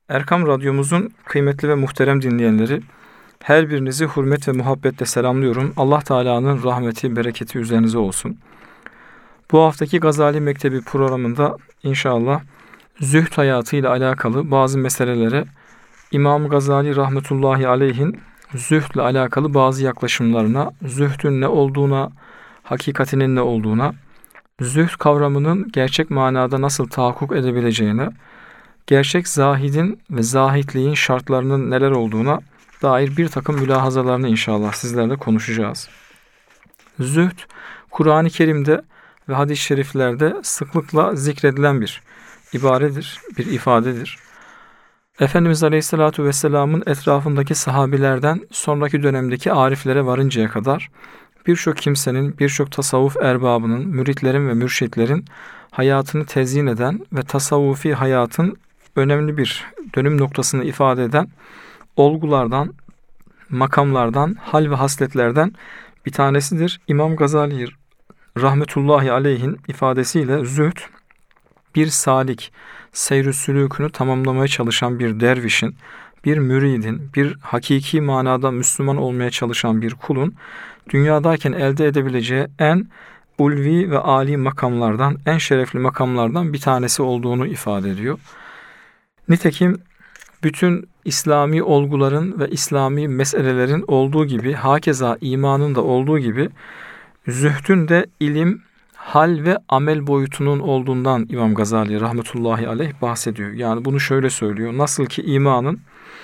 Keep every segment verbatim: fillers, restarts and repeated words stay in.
Erkam Radyomuzun kıymetli ve muhterem dinleyenleri, her birinizi hürmet ve muhabbetle selamlıyorum. Allah Teala'nın rahmeti, bereketi üzerinize olsun. Bu haftaki Gazali Mektebi programında inşallah zühd hayatıyla alakalı bazı meselelere İmam Gazali rahmetullahi aleyhin zühdle alakalı bazı yaklaşımlarına, zühdün ne olduğuna, hakikatinin ne olduğuna, zühd kavramının gerçek manada nasıl tahakkuk edebileceğine, gerçek zahidin ve zahitliğin şartlarının neler olduğuna dair bir takım mülahazalarını inşallah sizlerle konuşacağız. Zühd, Kur'an-ı Kerim'de ve hadis-i şeriflerde sıklıkla zikredilen bir ibaredir, bir ifadedir. Efendimiz Aleyhisselatü Vesselam'ın etrafındaki sahabilerden sonraki dönemdeki ariflere varıncaya kadar birçok kimsenin, birçok tasavvuf erbabının, müritlerin ve mürşitlerin hayatını tezyin eden ve tasavvufi hayatın önemli bir dönüm noktasını ifade eden olgulardan, makamlardan, hal ve hasletlerden bir tanesidir. İmam Gazali rahmetullahi aleyhin ifadesiyle zühd, bir salik, seyr-ü sülûkünü tamamlamaya çalışan bir dervişin, bir müridin, bir hakiki manada Müslüman olmaya çalışan bir kulun dünyadayken elde edebileceği en ulvi ve âli makamlardan, en şerefli makamlardan bir tanesi olduğunu ifade ediyor. Nitekim bütün İslami olguların ve İslami meselelerin olduğu gibi, hakeza imanın da olduğu gibi, zühdün de ilim, hal ve amel boyutunun olduğundan İmam Gazali rahmetullahi aleyh bahsediyor. Yani bunu şöyle söylüyor. Nasıl ki imanın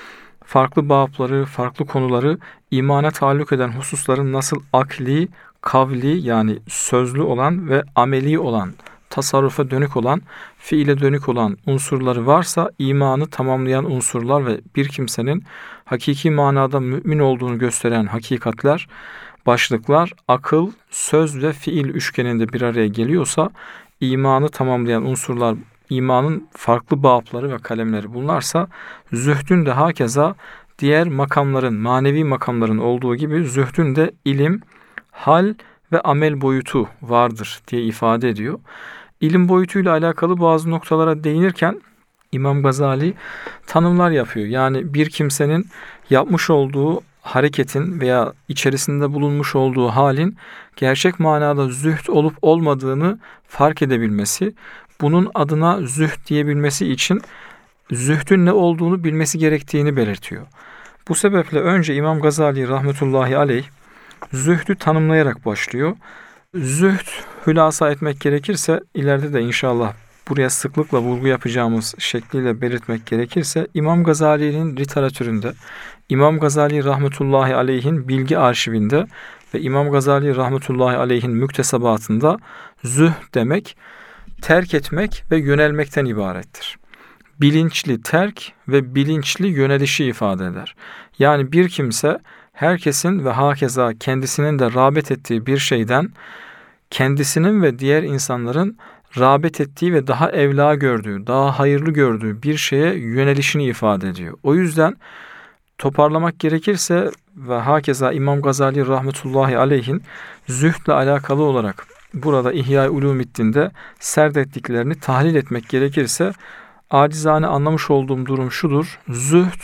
farklı babları, farklı konuları, imana taalluk eden hususların nasıl akli, kavli yani sözlü olan ve ameli olan, tasarrufa dönük olan, fiile dönük olan unsurları varsa, imanı tamamlayan unsurlar ve bir kimsenin hakiki manada mümin olduğunu gösteren hakikatler, başlıklar, akıl, söz ve fiil üçgeninde bir araya geliyorsa, imanı tamamlayan unsurlar, imanın farklı babları ve kalemleri bunlarsa, zühdün de hakeza diğer makamların, manevi makamların olduğu gibi zühdün de ilim, hal ve amel boyutu vardır diye ifade ediyor. İlim boyutuyla alakalı bazı noktalara değinirken İmam Gazali tanımlar yapıyor. Yani bir kimsenin yapmış olduğu hareketin veya içerisinde bulunmuş olduğu halin gerçek manada zühd olup olmadığını fark edebilmesi, bunun adına zühd diyebilmesi için zühdün ne olduğunu bilmesi gerektiğini belirtiyor. Bu sebeple önce İmam Gazali rahmetullahi aleyh zühdü tanımlayarak başlıyor. Zühd, hülasa etmek gerekirse, ileride de inşallah buraya sıklıkla vurgu yapacağımız şekliyle belirtmek gerekirse, İmam Gazali'nin literatüründe, İmam Gazali rahmetullahi aleyhin bilgi arşivinde ve İmam Gazali rahmetullahi aleyhin müktesebatında zühd demek, terk etmek ve yönelmekten ibarettir. Bilinçli terk ve bilinçli yönelişi ifade eder. Yani bir kimse herkesin ve hakeza kendisinin de rağbet ettiği bir şeyden kendisinin ve diğer insanların rağbet ettiği ve daha evla gördüğü, daha hayırlı gördüğü bir şeye yönelişini ifade ediyor. O yüzden toparlamak gerekirse ve hakeza İmam Gazali rahmetullahi aleyhin zühdle alakalı olarak burada İhya-i Ulûmiddin'de serdettiklerini tahlil etmek gerekirse, acizane anlamış olduğum durum şudur: zühd,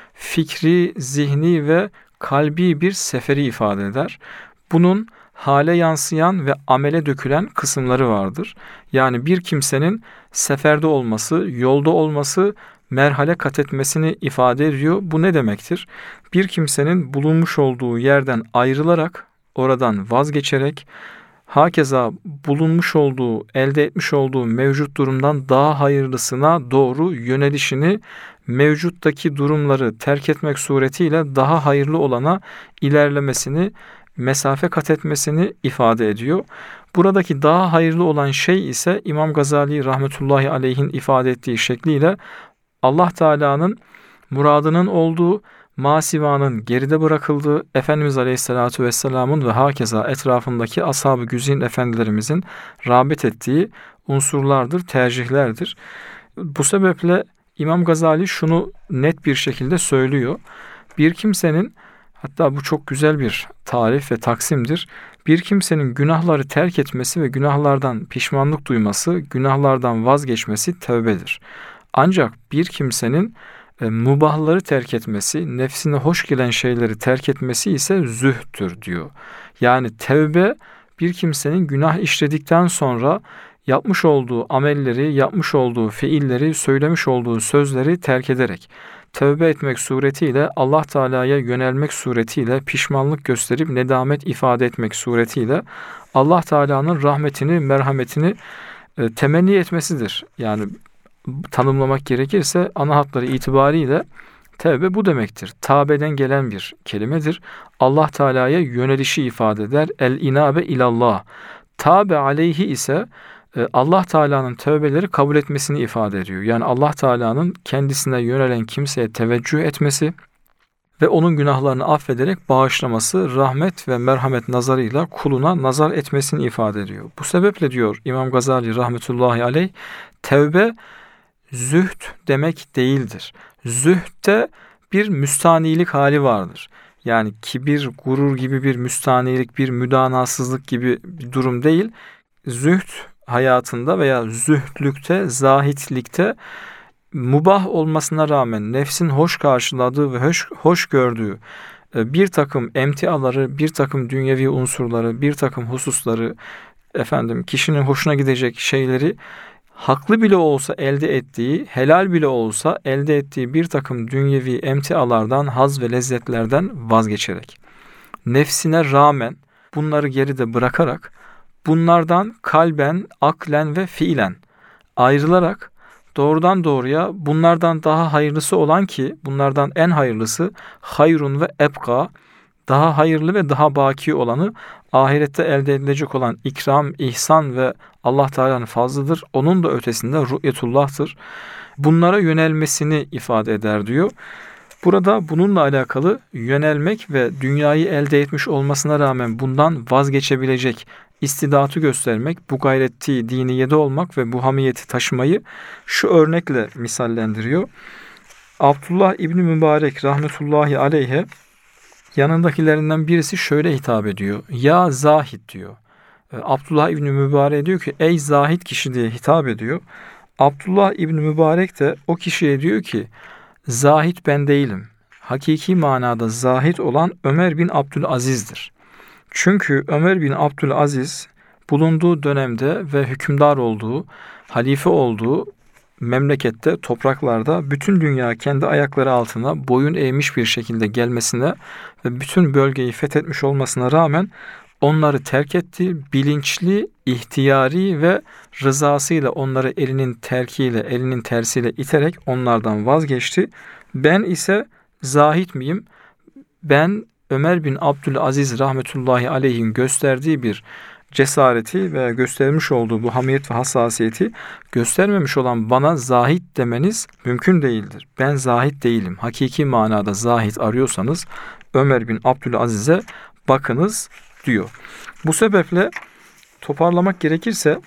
fikri, zihni ve kalbi bir seferi ifade eder. Bunun hale yansıyan ve amele dökülen kısımları vardır. Yani bir kimsenin seferde olması, yolda olması, merhale kat etmesini ifade ediyor. Bu ne demektir? Bir kimsenin bulunmuş olduğu yerden ayrılarak, oradan vazgeçerek, hakeza bulunmuş olduğu, elde etmiş olduğu mevcut durumdan daha hayırlısına doğru yönelişini, mevcuttaki durumları terk etmek suretiyle daha hayırlı olana ilerlemesini, mesafe kat etmesini ifade ediyor. Buradaki daha hayırlı olan şey ise İmam Gazali rahmetullahi aleyhin ifade ettiği şekliyle Allah Teala'nın muradının olduğu, masivanın geride bırakıldığı, Efendimiz Aleyhisselatü Vesselam'ın ve hakeza etrafındaki ashab-ı güzin efendilerimizin rağbet ettiği unsurlardır, tercihlerdir. Bu sebeple İmam Gazali şunu net bir şekilde söylüyor. Bir kimsenin, hatta bu çok güzel bir tarif ve taksimdir, bir kimsenin günahları terk etmesi ve günahlardan pişmanlık duyması, günahlardan vazgeçmesi tevbedir. Ancak bir kimsenin E, mubahları terk etmesi, nefsine hoş gelen şeyleri terk etmesi ise zühdür diyor. Yani tevbe bir kimsenin günah işledikten sonra yapmış olduğu amelleri, yapmış olduğu fiilleri, söylemiş olduğu sözleri terk ederek, tövbe etmek suretiyle, Allah Teala'ya yönelmek suretiyle, pişmanlık gösterip nedamet ifade etmek suretiyle Allah Teala'nın rahmetini, merhametini e, temenni etmesidir. Yani tanımlamak gerekirse ana hatları itibariyle tevbe bu demektir. Tâbeden gelen bir kelimedir. Allah Teala'ya yönelişi ifade eder. El inabe ilallah. Tâbe aleyhi ise Allah Teala'nın tövbeleri kabul etmesini ifade ediyor. Yani Allah Teala'nın kendisine yönelen kimseye teveccüh etmesi ve onun günahlarını affederek bağışlaması, rahmet ve merhamet nazarıyla kuluna nazar etmesini ifade ediyor. Bu sebeple diyor İmam Gazali rahmetullahi aleyh, tevbe zühd demek değildir. Zühdte bir müstanilik hali vardır. Yani kibir, gurur gibi bir müstanilik, bir müdanasızlık gibi bir durum değil. Zühd hayatında veya zühdlükte, zahitlikte mubah olmasına rağmen nefsin hoş karşıladığı ve hoş, hoş gördüğü bir takım emtiaları, bir takım dünyevi unsurları, bir takım hususları, efendim kişinin hoşuna gidecek şeyleri haklı bile olsa elde ettiği, helal bile olsa elde ettiği bir takım dünyevi emtialardan, haz ve lezzetlerden vazgeçerek, nefsine rağmen bunları geride bırakarak, bunlardan kalben, aklen ve fiilen ayrılarak doğrudan doğruya bunlardan daha hayırlısı olan ki bunlardan en hayırlısı hayrun ve ebka, daha hayırlı ve daha baki olanı ahirette elde edilecek olan ikram, ihsan ve Allah Teala'nın fazlıdır. Onun da ötesinde ru'yetullah'tır. Bunlara yönelmesini ifade eder diyor. Burada bununla alakalı yönelmek ve dünyayı elde etmiş olmasına rağmen bundan vazgeçebilecek istidatı göstermek, bu gayreti diniyede olmak ve bu hamiyeti taşımayı şu örnekle misallendiriyor. Abdullah İbni Mübarek rahmetullahi aleyhe yanındakilerinden birisi şöyle hitap ediyor. Ya zahid diyor. Abdullah İbni Mübarek diyor ki ey zahid kişi diye hitap ediyor. Abdullah İbni Mübarek de o kişiye diyor ki zahid ben değilim. Hakiki manada zahid olan Ömer bin Abdülaziz'dir. Çünkü Ömer bin Abdülaziz bulunduğu dönemde ve hükümdar olduğu, halife olduğu memlekette, topraklarda bütün dünya kendi ayakları altına boyun eğmiş bir şekilde gelmesine ve bütün bölgeyi fethetmiş olmasına rağmen onları terk etti. Bilinçli, ihtiyari ve rızasıyla onları elinin terkiyle, elinin tersiyle iterek onlardan vazgeçti. Ben ise zahid miyim? Ben Ömer bin Abdülaziz rahmetullahi aleyhin gösterdiği bir cesareti ve göstermiş olduğu bu hamiyet ve hassasiyeti göstermemiş olan bana zahid demeniz mümkün değildir. Ben zahid değilim. Hakiki manada zahid arıyorsanız Ömer bin Abdülaziz'e bakınız diyor. Bu sebeple toparlamak gerekirse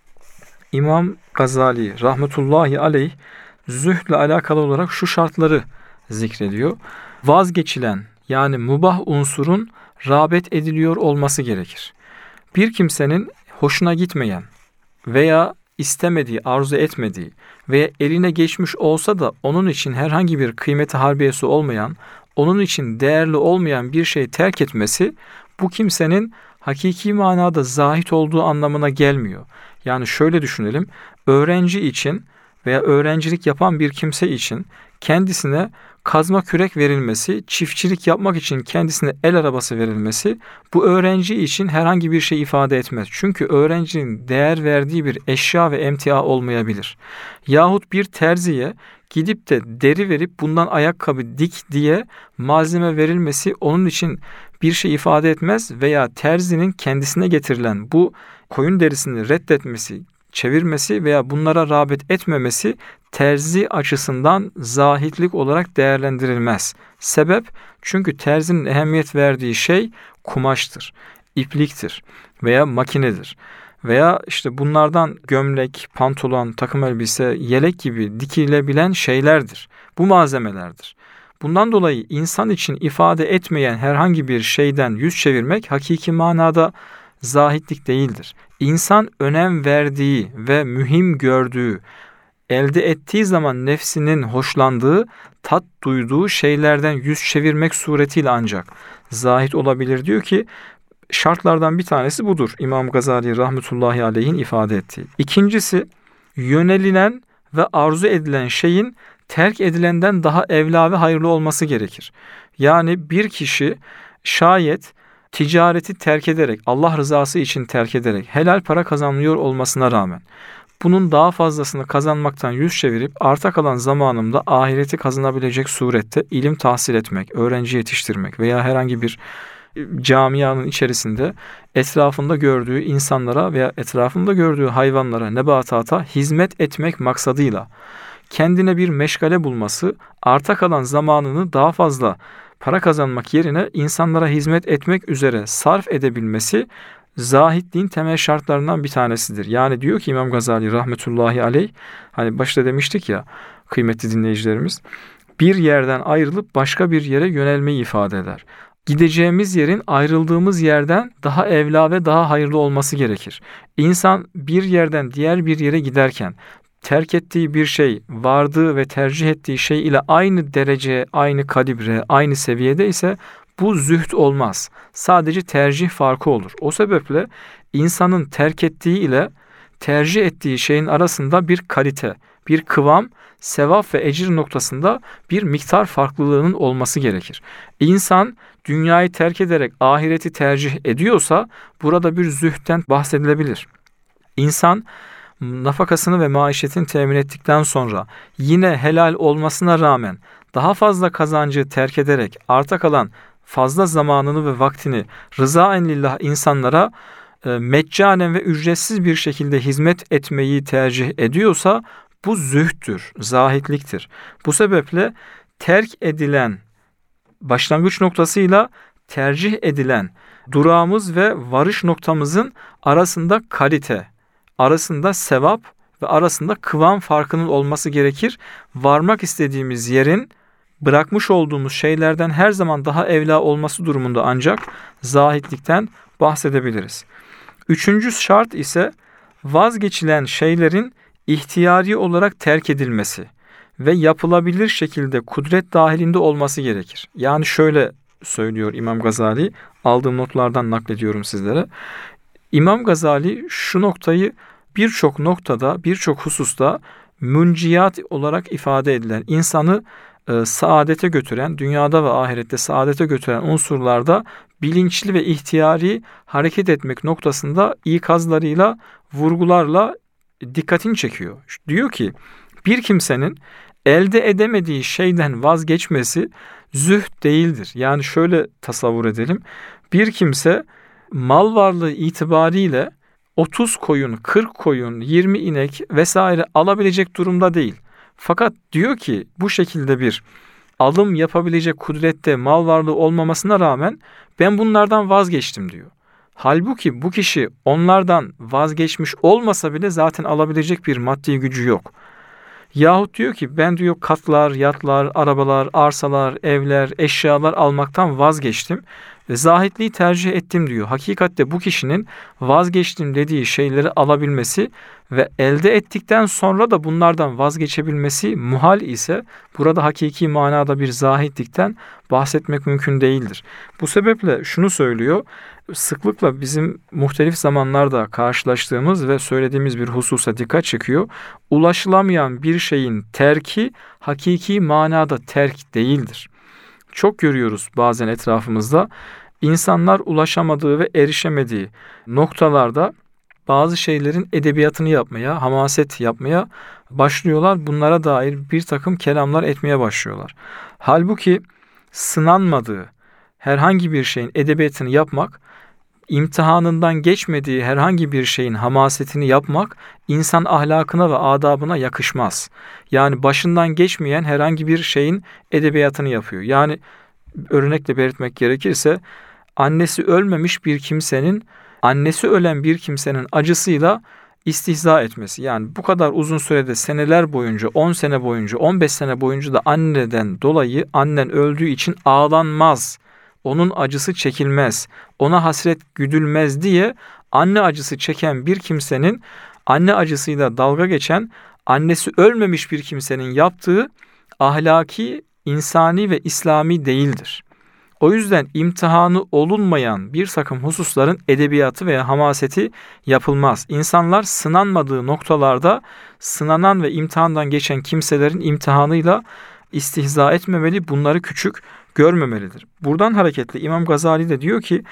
İmam Gazali rahmetullahi aleyh zühdle alakalı olarak şu şartları zikrediyor. Vazgeçilen yani mubah unsurun rağbet ediliyor olması gerekir. Bir kimsenin hoşuna gitmeyen veya istemediği, arzu etmediği veya eline geçmiş olsa da onun için herhangi bir kıymeti harbiyesi olmayan, onun için değerli olmayan bir şey terk etmesi bu kimsenin hakiki manada zahid olduğu anlamına gelmiyor. Yani şöyle düşünelim, öğrenci için veya öğrencilik yapan bir kimse için kendisine kazma kürek verilmesi, çiftçilik yapmak için kendisine el arabası verilmesi bu öğrenci için herhangi bir şey ifade etmez. Çünkü öğrencinin değer verdiği bir eşya ve emtia olmayabilir. Yahut bir terziye gidip de deri verip bundan ayakkabı dik diye malzeme verilmesi onun için bir şey ifade etmez veya terzinin kendisine getirilen bu koyun derisini reddetmesi, çevirmesi veya bunlara rağbet etmemesi terzi açısından zahitlik olarak değerlendirilmez. Sebep çünkü terzinin ehemmiyet verdiği şey kumaştır, ipliktir veya makinedir. Veya işte bunlardan gömlek, pantolon, takım elbise, yelek gibi dikilebilen şeylerdir. Bu malzemelerdir. Bundan dolayı insan için ifade etmeyen herhangi bir şeyden yüz çevirmek hakiki manada zahitlik değildir. İnsan önem verdiği ve mühim gördüğü elde ettiği zaman nefsinin hoşlandığı, tat duyduğu şeylerden yüz çevirmek suretiyle ancak zahid olabilir diyor ki, şartlardan bir tanesi budur. İmam Gazali rahmetullahi aleyhin ifade ettiği. İkincisi, yönelilen ve arzu edilen şeyin terk edilenden daha evla ve hayırlı olması gerekir. Yani bir kişi şayet ticareti terk ederek, Allah rızası için terk ederek helal para kazanıyor olmasına rağmen bunun daha fazlasını kazanmaktan yüz çevirip arta kalan zamanımda ahireti kazanabilecek surette ilim tahsil etmek, öğrenci yetiştirmek veya herhangi bir camianın içerisinde etrafında gördüğü insanlara veya etrafında gördüğü hayvanlara, nebatata hizmet etmek maksadıyla kendine bir meşgale bulması, arta kalan zamanını daha fazla para kazanmak yerine insanlara hizmet etmek üzere sarf edebilmesi zahidliğin temel şartlarından bir tanesidir. Yani diyor ki İmam Gazali rahmetullahi aleyh, hani başta demiştik ya kıymetli dinleyicilerimiz, bir yerden ayrılıp başka bir yere yönelmeyi ifade eder. Gideceğimiz yerin ayrıldığımız yerden daha evla ve daha hayırlı olması gerekir. İnsan bir yerden diğer bir yere giderken terk ettiği bir şey, vardığı ve tercih ettiği şey ile aynı derece, aynı kalibre, aynı seviyede ise bu zühd olmaz. Sadece tercih farkı olur. O sebeple insanın terk ettiği ile tercih ettiği şeyin arasında bir kalite, bir kıvam, sevap ve ecir noktasında bir miktar farklılığının olması gerekir. İnsan dünyayı terk ederek ahireti tercih ediyorsa burada bir zühden bahsedilebilir. İnsan nafakasını ve maişetini temin ettikten sonra yine helal olmasına rağmen daha fazla kazancı terk ederek arta kalan fazla zamanını ve vaktini rızaen lillah insanlara e, meccanen ve ücretsiz bir şekilde hizmet etmeyi tercih ediyorsa bu zühttür, zahitliktir. Bu sebeple terk edilen başlangıç noktasıyla tercih edilen durağımız ve varış noktamızın arasında kalite, arasında sevap ve arasında kıvam farkının olması gerekir. Varmak istediğimiz yerin bırakmış olduğumuz şeylerden her zaman daha evla olması durumunda ancak zahitlikten bahsedebiliriz. Üçüncü şart ise vazgeçilen şeylerin ihtiyari olarak terk edilmesi ve yapılabilir şekilde kudret dahilinde olması gerekir. Yani şöyle söylüyor İmam Gazali, aldığım notlardan naklediyorum sizlere. İmam Gazali şu noktayı birçok noktada, birçok hususta münciyat olarak ifade edilen, insanı e, saadete götüren, dünyada ve ahirette saadete götüren unsurlarda bilinçli ve ihtiyari hareket etmek noktasında ikazlarıyla, vurgularla dikkatini çekiyor. Diyor ki, bir kimsenin elde edemediği şeyden vazgeçmesi zühd değildir. Yani şöyle tasavvur edelim. Bir kimse mal varlığı itibariyle otuz koyun, kırk koyun, yirmi inek vesaire alabilecek durumda değil. Fakat diyor ki bu şekilde bir alım yapabilecek kudrette mal varlığı olmamasına rağmen ben bunlardan vazgeçtim diyor. Halbuki bu kişi onlardan vazgeçmiş olmasa bile zaten alabilecek bir maddi gücü yok. Yahut diyor ki ben diyor katlar, yatlar, arabalar, arsalar, evler, eşyalar almaktan vazgeçtim ve zahitliği tercih ettim diyor. Hakikatte bu kişinin vazgeçtim dediği şeyleri alabilmesi ve elde ettikten sonra da bunlardan vazgeçebilmesi muhal ise burada hakiki manada bir zahitlikten bahsetmek mümkün değildir. Bu sebeple şunu söylüyor, sıklıkla bizim muhtelif zamanlarda karşılaştığımız ve söylediğimiz bir hususa dikkat çekiyor. Ulaşılamayan bir şeyin terki hakiki manada terk değildir. Çok görüyoruz bazen etrafımızda insanlar ulaşamadığı ve erişemediği noktalarda bazı şeylerin edebiyatını yapmaya, hamaset yapmaya başlıyorlar. Bunlara dair bir takım kelamlar etmeye başlıyorlar. Halbuki sınanmadığı herhangi bir şeyin edebiyatını yapmak, imtihanından geçmediği herhangi bir şeyin hamasetini yapmak insan ahlakına ve adabına yakışmaz. Yani başından geçmeyen herhangi bir şeyin edebiyatını yapıyor. Yani örnekle belirtmek gerekirse annesi ölmemiş bir kimsenin annesi ölen bir kimsenin acısıyla istihza etmesi. Yani bu kadar uzun sürede seneler boyunca, on sene boyunca, on beş sene boyunca da anneden dolayı annen öldüğü için ağlanmaz. Onun acısı çekilmez, ona hasret güdülmez diye anne acısı çeken bir kimsenin anne acısıyla dalga geçen, annesi ölmemiş bir kimsenin yaptığı ahlaki, insani ve İslami değildir. O yüzden imtihanı olunmayan bir takım hususların edebiyatı veya hamaseti yapılmaz. İnsanlar sınanmadığı noktalarda sınanan ve imtihandan geçen kimselerin imtihanıyla istihza etmemeli, bunları küçük görmemelidir. Buradan hareketle İmam Gazali de diyor ki,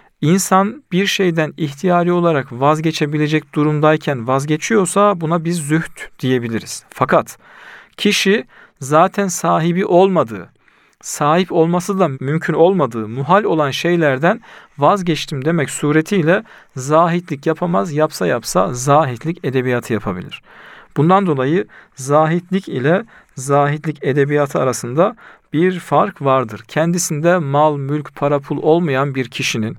İnsan bir şeyden ihtiyari olarak vazgeçebilecek durumdayken vazgeçiyorsa buna biz zühd diyebiliriz. Fakat kişi zaten sahibi olmadığı, sahip olması da mümkün olmadığı, muhal olan şeylerden vazgeçtim demek suretiyle zahitlik yapamaz, yapsa yapsa zahitlik edebiyatı yapabilir. Bundan dolayı zahitlik ile zahitlik edebiyatı arasında bir fark vardır. Kendisinde mal, mülk, para, pul olmayan bir kişinin,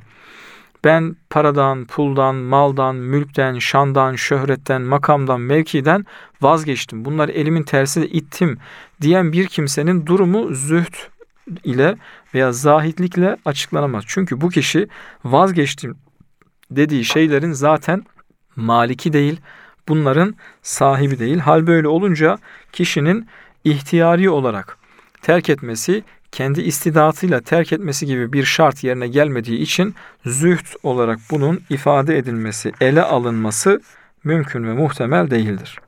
ben paradan, puldan, maldan, mülkten, şandan, şöhretten, makamdan, mevkiden vazgeçtim, bunları elimin tersiyle ittim diyen bir kimsenin durumu zühd ile veya zahitlikle açıklanamaz. Çünkü bu kişi vazgeçtim dediği şeylerin zaten maliki değil, bunların sahibi değil. Hal böyle olunca kişinin ihtiyari olarak terk etmesi, kendi istidatıyla terk etmesi gibi bir şart yerine gelmediği için zühd olarak bunun ifade edilmesi, ele alınması mümkün ve muhtemel değildir.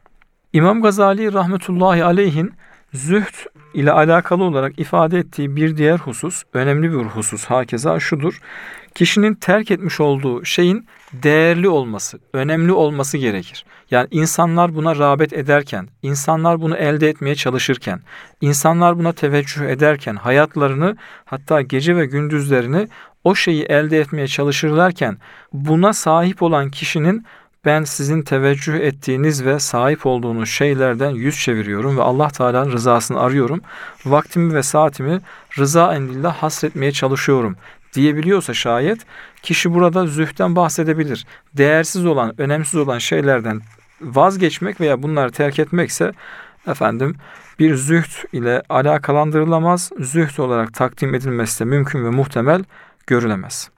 İmam Gazali rahmetullahi aleyhin zühd ile alakalı olarak ifade ettiği bir diğer husus, önemli bir husus hakeza şudur: kişinin terk etmiş olduğu şeyin değerli olması, önemli olması gerekir. Yani insanlar buna rağbet ederken, insanlar bunu elde etmeye çalışırken, insanlar buna teveccüh ederken, hayatlarını, hatta gece ve gündüzlerini o şeyi elde etmeye çalışırlarken, buna sahip olan kişinin ben sizin teveccüh ettiğiniz ve sahip olduğunuz şeylerden yüz çeviriyorum ve Allah Teala'nın rızasını arıyorum, vaktimi ve saatimi rıza endillah hasretmeye çalışıyorum diyebiliyorsa şayet, kişi burada zühden bahsedebilir. Değersiz olan, önemsiz olan şeylerden vazgeçmek veya bunları terk etmekse efendim bir zühd ile alakalandırılamaz, zühd olarak takdim edilmesi de mümkün ve muhtemel görülemez.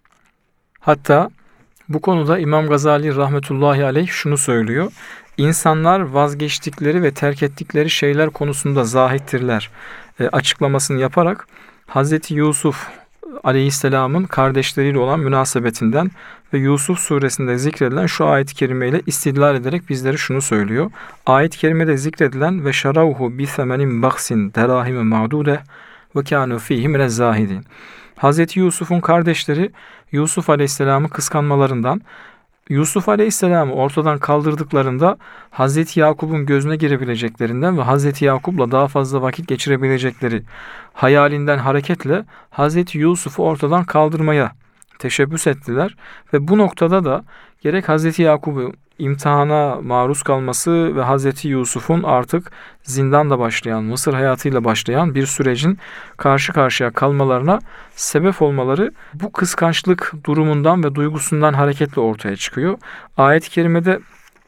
Hatta bu konuda İmam Gazali rahmetullahi aleyh şunu söylüyor: İnsanlar vazgeçtikleri ve terk ettikleri şeyler konusunda zahittirler e, açıklamasını yaparak Hazreti Yusuf aleyhisselamın kardeşleriyle olan münasebetinden ve Yusuf suresinde zikredilen şu ayet-i kerimeyle istidlal ederek bizlere şunu söylüyor. Ayet-i kerimede zikredilen ve şaravhu bi semenin baksin derahime ma'dude ve kânu fîhi minez zâhidin. Hazreti Yusuf'un kardeşleri Yusuf aleyhisselamı kıskanmalarından, Yusuf aleyhisselamı ortadan kaldırdıklarında Hazreti Yakup'un gözüne girebileceklerinden ve Hazreti Yakup'la daha fazla vakit geçirebilecekleri hayalinden hareketle Hazreti Yusuf'u ortadan kaldırmaya teşebbüs ettiler. Ve bu noktada da gerek Hazreti Yakup'u imtihana maruz kalması ve Hazreti Yusuf'un artık zindanda başlayan, Mısır hayatıyla başlayan bir sürecin karşı karşıya kalmalarına sebep olmaları bu kıskançlık durumundan ve duygusundan hareketle ortaya çıkıyor. Ayet-i kerimede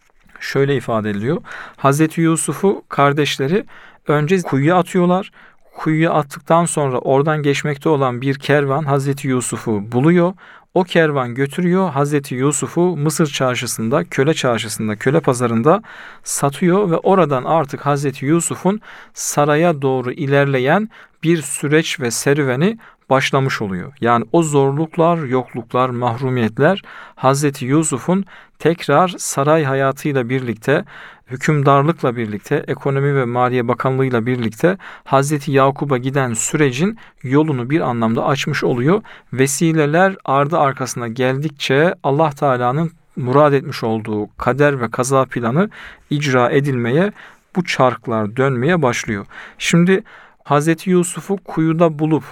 şöyle ifade ediliyor: Hazreti Yusuf'u kardeşleri önce kuyuya atıyorlar. Kuyuya attıktan sonra oradan geçmekte olan bir kervan Hazreti Yusuf'u buluyor. O kervan götürüyor Hazreti Yusuf'u Mısır çarşısında, köle çarşısında, köle pazarında satıyor ve oradan artık Hazreti Yusuf'un saraya doğru ilerleyen bir süreç ve serüveni başlamış oluyor. Yani o zorluklar, yokluklar, mahrumiyetler Hazreti Yusuf'un tekrar saray hayatıyla birlikte, hükümdarlıkla birlikte, ekonomi ve maliye bakanlığıyla birlikte Hazreti Yakup'a giden sürecin yolunu bir anlamda açmış oluyor. Vesileler ardı arkasına geldikçe Allah Teala'nın murad etmiş olduğu kader ve kaza planı icra edilmeye, bu çarklar dönmeye başlıyor. Şimdi Hazreti Yusuf'u kuyuda bulup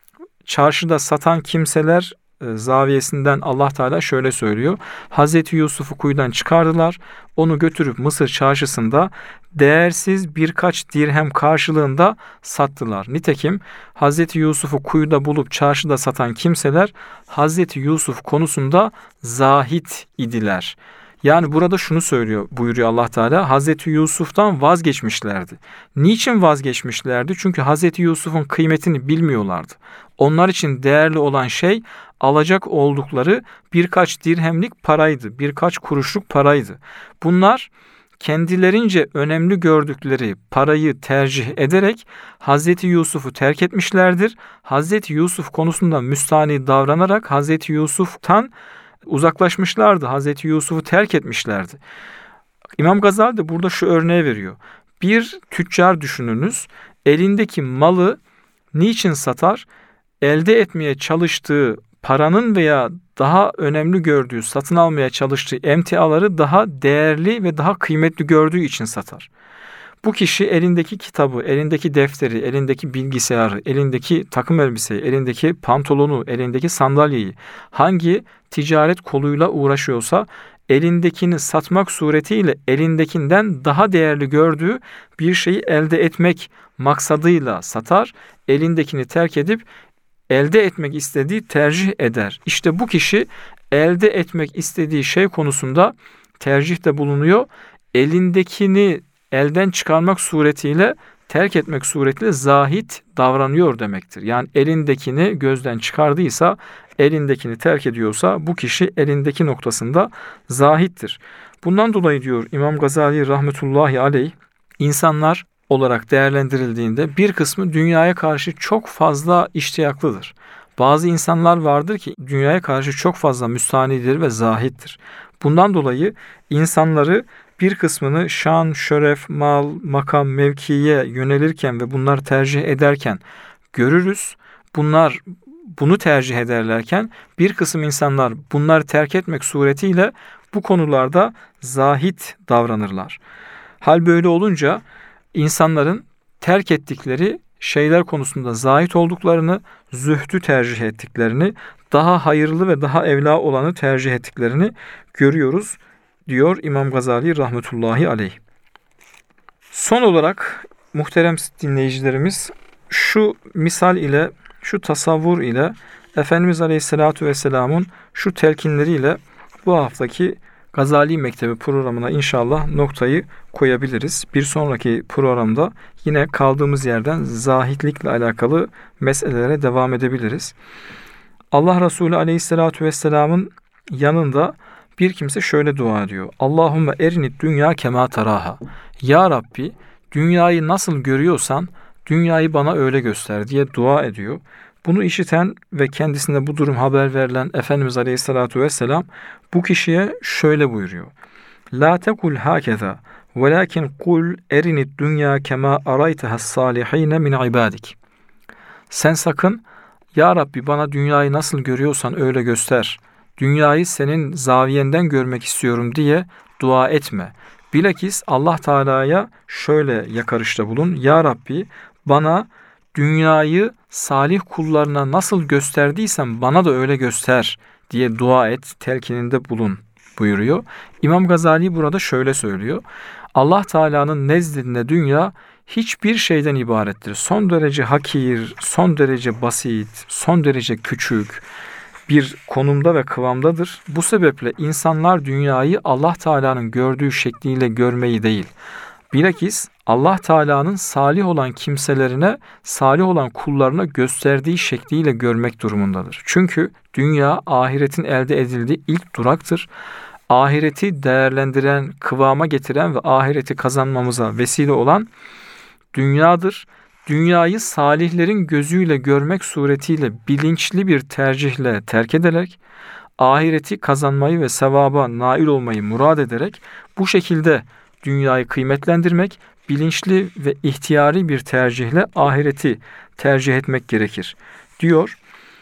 çarşıda satan kimseler e, zaviyesinden Allah Teala şöyle söylüyor: Hazreti Yusuf'u kuyudan çıkardılar, onu götürüp Mısır çarşısında değersiz birkaç dirhem karşılığında sattılar. Nitekim Hazreti Yusuf'u kuyuda bulup çarşıda satan kimseler Hazreti Yusuf konusunda zahit idiler. Yani burada şunu söylüyor, buyuruyor Allah Teala: Hazreti Yusuf'tan vazgeçmişlerdi. Niçin vazgeçmişlerdi? Çünkü Hazreti Yusuf'un kıymetini bilmiyorlardı. Onlar için değerli olan şey alacak oldukları birkaç dirhemlik paraydı, birkaç kuruşluk paraydı. Bunlar kendilerince önemli gördükleri parayı tercih ederek Hazreti Yusuf'u terk etmişlerdir. Hazreti Yusuf konusunda müstahni davranarak Hazreti Yusuf'tan uzaklaşmışlardı. Hazreti Yusuf'u terk etmişlerdi. İmam Gazali de burada şu örneği veriyor. Bir tüccar düşününüz, elindeki malı niçin satar? Elde etmeye çalıştığı paranın veya daha önemli gördüğü, satın almaya çalıştığı emtiaları daha değerli ve daha kıymetli gördüğü için satar. Bu kişi elindeki kitabı, elindeki defteri, elindeki bilgisayarı, elindeki takım elbiseyi, elindeki pantolonu, elindeki sandalyeyi hangi ticaret koluyla uğraşıyorsa elindekini satmak suretiyle elindekinden daha değerli gördüğü bir şeyi elde etmek maksadıyla satar, elindekini terk edip elde etmek istediği tercih eder. İşte bu kişi elde etmek istediği şey konusunda tercihte bulunuyor. Elindekini elden çıkarmak suretiyle, terk etmek suretiyle zahit davranıyor demektir. Yani elindekini gözden çıkardıysa, elindekini terk ediyorsa bu kişi elindeki noktasında zahittir. Bundan dolayı diyor İmam Gazali rahmetullahi aleyh, insanlar olarak değerlendirildiğinde bir kısmı dünyaya karşı çok fazla iştiyaklıdır. Bazı insanlar vardır ki dünyaya karşı çok fazla müstahnidir ve zahittir. Bundan dolayı insanları bir kısmını şan, şeref, mal, makam, mevkiye yönelirken ve bunları tercih ederken görürüz. Bunlar bunu tercih ederlerken bir kısım insanlar bunları terk etmek suretiyle bu konularda zahit davranırlar. Hal böyle olunca insanların terk ettikleri şeyler konusunda zahit olduklarını, zühdü tercih ettiklerini, daha hayırlı ve daha evla olanı tercih ettiklerini görüyoruz, diyor İmam Gazali rahmetullahi aleyh. Son olarak muhterem dinleyicilerimiz, şu misal ile, şu tasavvur ile Efendimiz Aleyhisselatü Vesselam'ın şu telkinleriyle bu haftaki Gazali Mektebi programına inşallah noktayı koyabiliriz. Bir sonraki programda yine kaldığımız yerden zahitlikle alakalı meselelere devam edebiliriz. Allah Resulü Aleyhisselatü Vesselam'ın yanında bir kimse şöyle dua ediyor. Allahümme erinit dünya kema taraha. Ya Rabbi, dünyayı nasıl görüyorsan dünyayı bana öyle göster diye dua ediyor. Bunu işiten ve kendisine bu durum haber verilen Efendimiz Aleyhisselatü Vesselam bu kişiye şöyle buyuruyor. La tekul hakeza velakin kul erinit dünya kema araytehas salihine min ibadik. Sen sakın ya Rabbi bana dünyayı nasıl görüyorsan öyle göster. Dünyayı senin zaviyenden görmek istiyorum diye dua etme. Bilakis Allah Teala'ya şöyle yakarışta bulun. Ya Rabbi bana dünyayı salih kullarına nasıl gösterdiysen bana da öyle göster diye dua et, telkininde bulun buyuruyor. İmam Gazali burada şöyle söylüyor. Allah Teala'nın nezdinde dünya hiçbir şeyden ibarettir. Son derece hakir, son derece basit, son derece küçük bir konumda ve kıvamdadır. Bu sebeple insanlar dünyayı Allah Teala'nın gördüğü şekliyle görmeyi değil, bilakis Allah Teala'nın salih olan kimselerine, salih olan kullarına gösterdiği şekliyle görmek durumundadır. Çünkü dünya ahiretin elde edildiği ilk duraktır. Ahireti değerlendiren, kıvama getiren ve ahireti kazanmamıza vesile olan dünyadır. Dünyayı salihlerin gözüyle görmek suretiyle bilinçli bir tercihle terk ederek, ahireti kazanmayı ve sevaba nail olmayı murad ederek bu şekilde dünyayı kıymetlendirmek, bilinçli ve ihtiyari bir tercihle ahireti tercih etmek gerekir, diyor.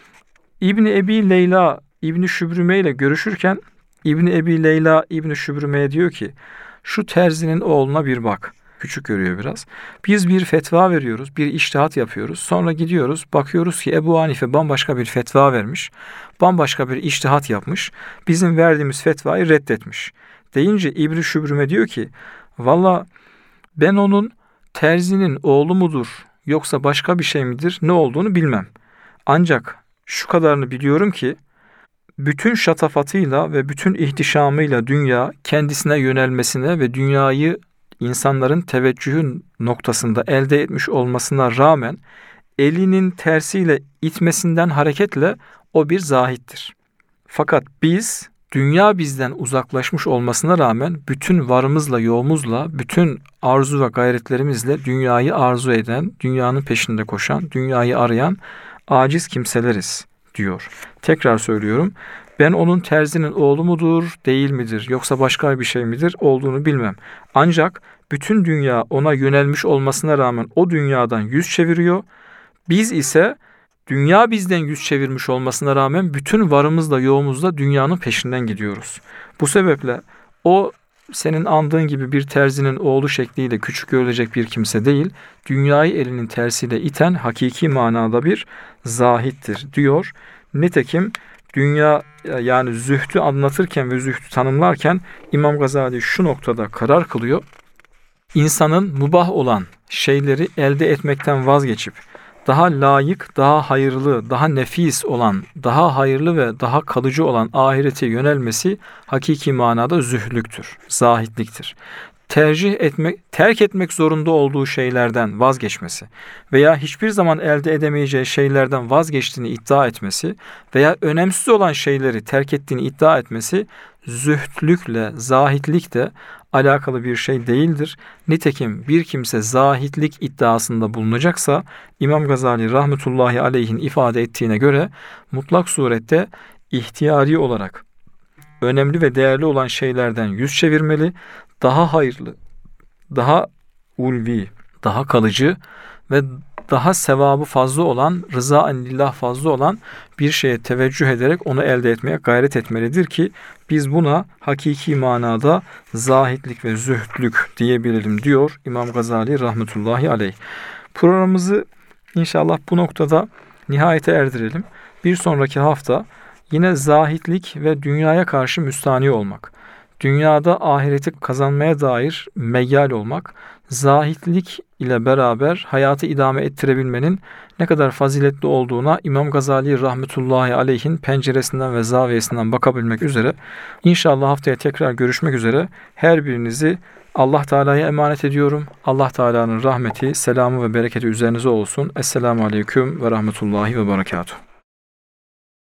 İbni Ebi Leyla İbni Şübrüme ile görüşürken İbni Ebi Leyla İbni Şübrüme'ye diyor ki, şu terzinin oğluna bir bak. Küçük görüyor biraz. Biz bir fetva veriyoruz, bir içtihat yapıyoruz. Sonra gidiyoruz, bakıyoruz ki Ebu Hanife bambaşka bir fetva vermiş. Bambaşka bir içtihat yapmış. Bizim verdiğimiz fetvayı reddetmiş. Deyince İbni Şübrüme diyor ki, valla ben onun terzinin oğlu mudur yoksa başka bir şey midir ne olduğunu bilmem. Ancak şu kadarını biliyorum ki bütün şatafatıyla ve bütün ihtişamıyla dünya kendisine yönelmesine ve dünyayı insanların teveccühü noktasında elde etmiş olmasına rağmen elinin tersiyle itmesinden hareketle o bir zahittir. Fakat biz dünya bizden uzaklaşmış olmasına rağmen bütün varımızla, yoğumuzla, bütün arzu ve gayretlerimizle dünyayı arzu eden, dünyanın peşinde koşan, dünyayı arayan aciz kimseleriz diyor. Tekrar söylüyorum. Ben onun terzinin oğlu mudur, değil midir, yoksa başka bir şey midir olduğunu bilmem. Ancak bütün dünya ona yönelmiş olmasına rağmen o dünyadan yüz çeviriyor. Biz ise dünya bizden yüz çevirmiş olmasına rağmen bütün varımızla yoğumuzla dünyanın peşinden gidiyoruz. Bu sebeple o senin andığın gibi bir terzinin oğlu şekliyle küçük görülecek bir kimse değil, dünyayı elinin tersiyle iten hakiki manada bir zahittir diyor. Nitekim dünya, yani zühdü anlatırken ve zühdü tanımlarken İmam Gazali şu noktada karar kılıyor. İnsanın mübah olan şeyleri elde etmekten vazgeçip daha layık, daha hayırlı, daha nefis olan, daha hayırlı ve daha kalıcı olan ahirete yönelmesi hakiki manada zühlüktür, zahitliktir. Tercih etmek, terk etmek zorunda olduğu şeylerden vazgeçmesi veya hiçbir zaman elde edemeyeceği şeylerden vazgeçtiğini iddia etmesi veya önemsiz olan şeyleri terk ettiğini iddia etmesi zühdlükle, zahitlikle alakalı bir şey değildir. Nitekim bir kimse zahitlik iddiasında bulunacaksa İmam Gazali rahmetullahi aleyhin ifade ettiğine göre mutlak surette ihtiyari olarak önemli ve değerli olan şeylerden yüz çevirmeli, daha hayırlı, daha ulvi, daha kalıcı ve daha sevabı fazla olan, rıza-en lillah fazla olan bir şeye teveccüh ederek onu elde etmeye gayret etmelidir ki biz buna hakiki manada zahitlik ve zühdlük diyebilelim diyor İmam Gazali rahmetullahi aleyh. Programımızı inşallah bu noktada nihayete erdirelim. Bir sonraki hafta yine zahitlik ve dünyaya karşı müstani olmak, dünyada ahireti kazanmaya dair meyyal olmak, zahitlik ile beraber hayatı idame ettirebilmenin ne kadar faziletli olduğuna İmam Gazali rahmetullahi aleyhin penceresinden ve zaviyesinden bakabilmek üzere İnşallah haftaya tekrar görüşmek üzere. Her birinizi Allah Teala'ya emanet ediyorum. Allah Teala'nın rahmeti, selamı ve bereketi üzerinize olsun. Esselamu aleyküm ve rahmetullahi ve berekatuhu.